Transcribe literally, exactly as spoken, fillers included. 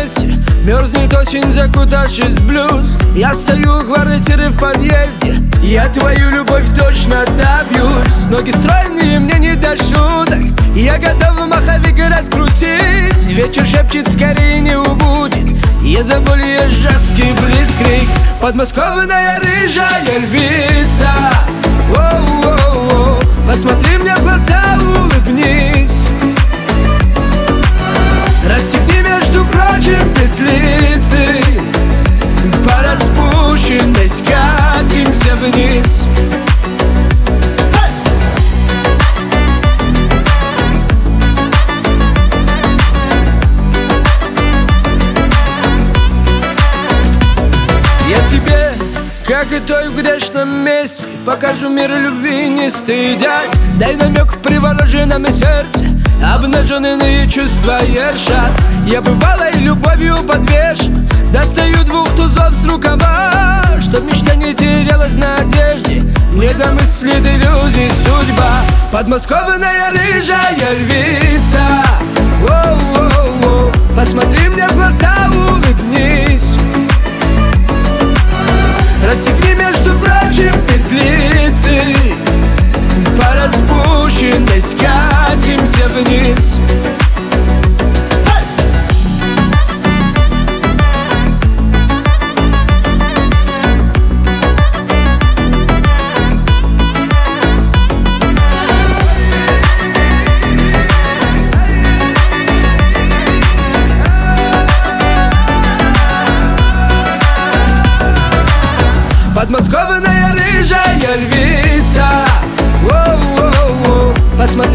месте. Мерзнет осень, закутавшись в блюз. Я стою у квартиры в подъезде. Я твою любовь точно добьюсь. Ноги стройные, мне не до шуток. Я готов маховик раскрутить. Вечер шепчет, скорее не убудет. Я забыл, я жесткий блицкрик. Подмосковная рыжая львица. Воу-воу-воу. Посмотри мне в глаза, улыбнись. Расстегни, между прочим, петлицы. По распущенной скатимся вниз. Я тебе, как и той в грешном месте, покажу мир любви, не стыдясь. Дай намек в привороженном сердце, обнаженные чувства ершат. Я бывалой любовью подвешен, достаю двух тузов с рукава, чтоб мечта не терялась на одежде. Не до мысли, иллюзий судьба. Подмосковная рыжая львица. Воу-воу-воу. Посмотри мне в глаза, улыбнись. Расстегни, между прочим, петлицы. По распущенной скатимся вниз. Подмосковная рыжая львица. Воу-воу-воу. Посмотри